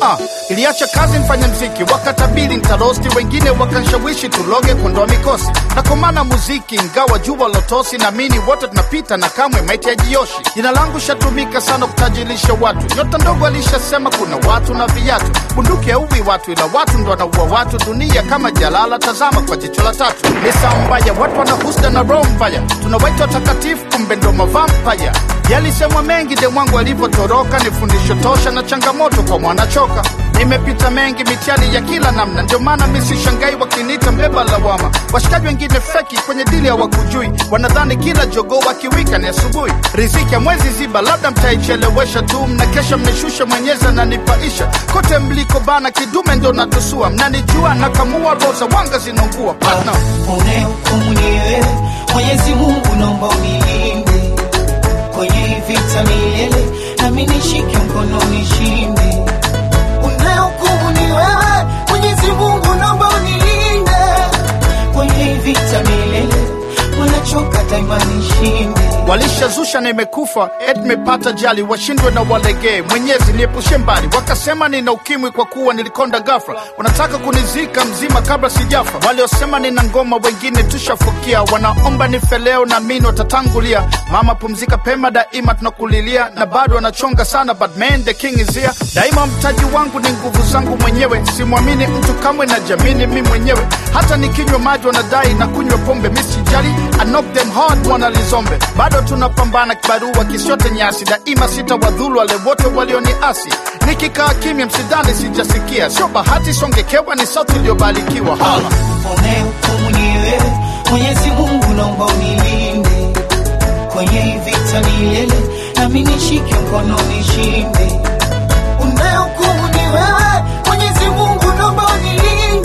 Iliacha kazi mfanya mziki, wakatabili nitarosti, wengine wakanshawishi tuloge kondoa mikosi. Nakomana muziki ingawa jua lotosi, na mini wote tunapita na kamwe maiti ya jioshi. Jina langu shatumika sana kutajilisha watu, nyota ndogo alishasema kuna watu na viatu. Bunduki ya uwi watu ila watu ndo wanaua watu, dunia kama jalala tazama kwa jicho la tatu. Nisa mbaya, watu wanahusda na roho mbaya, tunawaita watakatifu kumbe ndo mavampaya. Yalisemwa mengi de mwangu alipotoroka, ni fundisho tosha na changamoto kwa mwanachoka. Nimepita mengi mitihani ya kila namna, ndio maana mimi sishangai wakiniita mbeba lawama. Washikaji wengine feki kwenye dili ya wakujui, wanadhani kila jogoo wakiwika ni asubuhi. Riziki ya mwezi ziba, labda mtaichelewesha tu, mnakesha mmeshusha Mwenyezi ananipaisha. Kote mliko bana kidume ndo natusua, mnanijua nakamua roza wanga zinongua. Partner unehukumu ni wewe, Mwenyezi Mungu naomba unilinde kwenye vita milele, na mimi nishike mkono nishinde. Unehukumu ni wewe, Mwenyezi Mungu naomba unilinde kwenye vita milele, wanachoka daima nishinde. Walishazusha na imekufa, mepata jali, washindwe na walegee. Mwenyezi niepushe mbali, wakasema nina ukimwi kwa kuwa nilikonda ghafla. Wanataka kunizika mzima kabla sijafa. Waliosema nina ngoma wengine tushafukia, wanaomba nife leo na mimi watatangulia. Mama pumzika pema, daima tunakulilia, na bado wanachonga sana, but man the king is here. Daima mtaji wangu ni nguvu zangu mwenyewe, simwamini mtu kamwe na jamini mimi mwenyewe. Hata nikinywa maji wanadai na kunywa pombe, mimi sijali, I knock them hard wanalizombe. Bado tunapambana kibarua kisiote nyasi, daima sitawadhulu wale wote walioniasi. Nikikaa kimya msidhani sijasikia, sio bahati songekewa ni sauti iliyobarikiwa. Unehukumu ni wewe, Mwenyezi Mungu naomba unilinde kwenye vita milele, na mimi nishike mkono nishinde. Unehukumu ni wewe, Mwenyezi Mungu naomba unilinde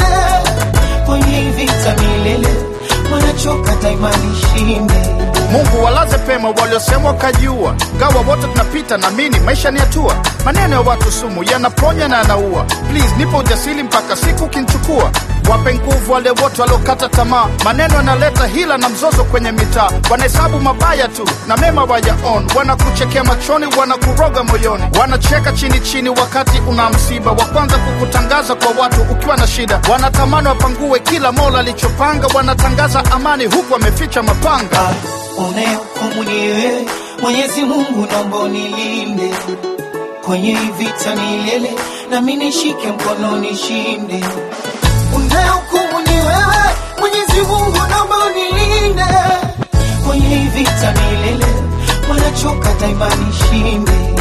kwenye vita milele, wanachoka daima nishinde. Mungu walaze pema waliosema kajiua, gawa wote tunapita na mini maisha ni hatua. Maneno ya watu sumu yanaponya na yanaua, please nipo ujasiri mpaka siku kinchukua. Wape nguvu wale wote waliokata tamaa, maneno yanaleta hila na mzozo kwenye mitaa. Wanahesabu mabaya tu na mema wayaon, wanakuchekea machoni, wanakuroga moyoni. Wanacheka chini chini wakati una msiba, wa kwanza kukutangaza kwa watu ukiwa na shida. Wanatamani wapangue kila Mola alichopanga, wanatangaza amani huku wameficha mapanga. Unehukumu ni wewe, Mwenyezi Mungu naomba unilinde kwenye vita milele, na mimi nishike mkono nishinde. Unehukumu ni wewe, Mwenyezi Mungu naomba unilinde kwenye vita milele, wanachoka daima nishinde.